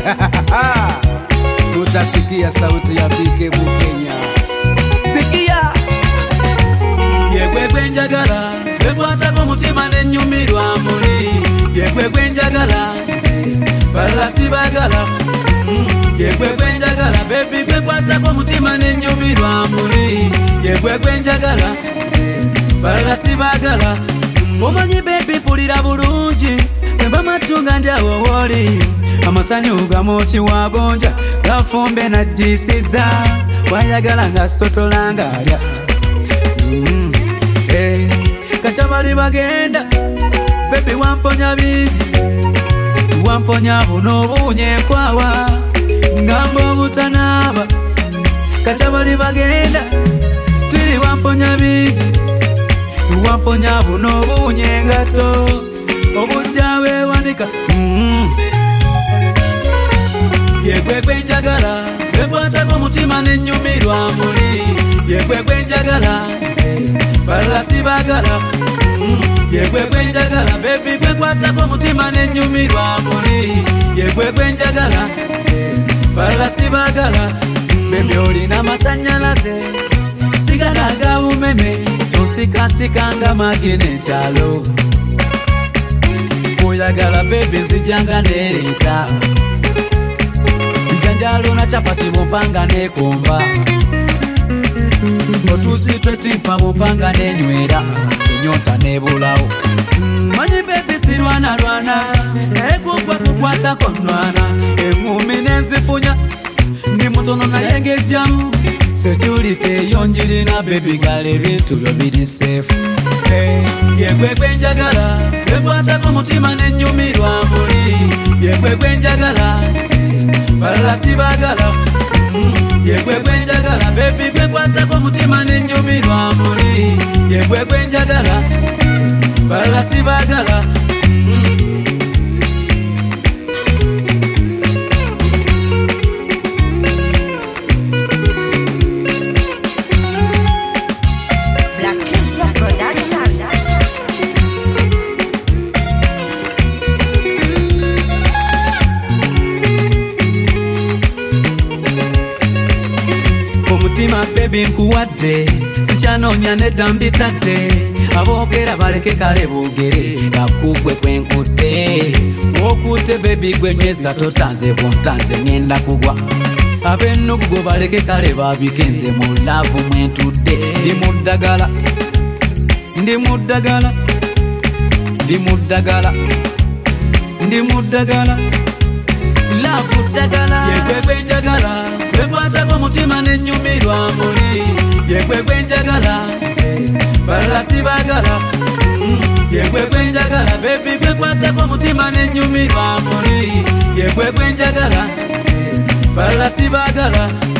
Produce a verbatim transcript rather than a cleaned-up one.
Utasikia sauti ya Bike Bukenya. Sikia yegwe gwenjagala bekwata ko mutima nenyumirwa muri yegwe gwenjagala bala sibagala yegwe gwenjagala baby bekwata ko mutima nenyumirwa muri yegwe gwenjagala bala sibagala omanyi baby pulira bulungi Nemba matunga ndyawo woli Amasani ugamochi wagonja Gafumbe na jisiza Wayagala nga sotolanga alya mm. Hey. Kachabali bagenda Baby wamponya biji Wamponya buno bunye kwawa Ngambo butanaba Kachabali bagenda Swili wamponya biji Wamponya buno bunye ngato Obujawe wanika mm. Yegwe gwenjagala Bekwata ko mutima nenyumirwa muri Yegwe gwenjagala Bala sibagala mm. Yegwe gwenjagala Baby bekwata ko mutima nenyumirwa muri Yegwe gwenjagala Bala sibagala Baby olina masanyalaze Sigala ga umeme Tosika sikanga magine chalo Oyagala baby nzijanga nereta Njanjalo na chapati mpanga nekomba Otusi twetimpa mpanga nenywera Nyota nebulao Manyi baby sirwana rwana Ekukwa kukwata konwana Emumi nenzifunya Ndi mutono na yenge jamu Security yonjirina baby gale bintu byo biri safe Hey, yegwe gwenjagala Bekwata ko mutima nenyumirwa muri Yegwe gwenjagala Bala sibagala mm. Yegwe gwenjagala Baby bekwata ko mutima nenyumirwa muri Yegwe gwenjagala Bala sibagala Mutima baby nkuwadde sikyanonya nedda mbitadde aboogera baleke kale boogere kakugwe kwenkudde okutte baby gwenyweza totanze buntanze ngenda kugwa abennugo baleke kale babikenze mu laavu mwentudde ndi muddagala ndi muddagala ndi muddagala ndi muddagala laavu ddagala yegwe gwenjagala Bekwata ko mutima nenyumirwa muri Yegwe gwenjagala Bala sibagala mm. Yegwe gwenjagala Baby bekwata ko mutima nenyumirwa muri Yegwe gwenjagala Bala sibagala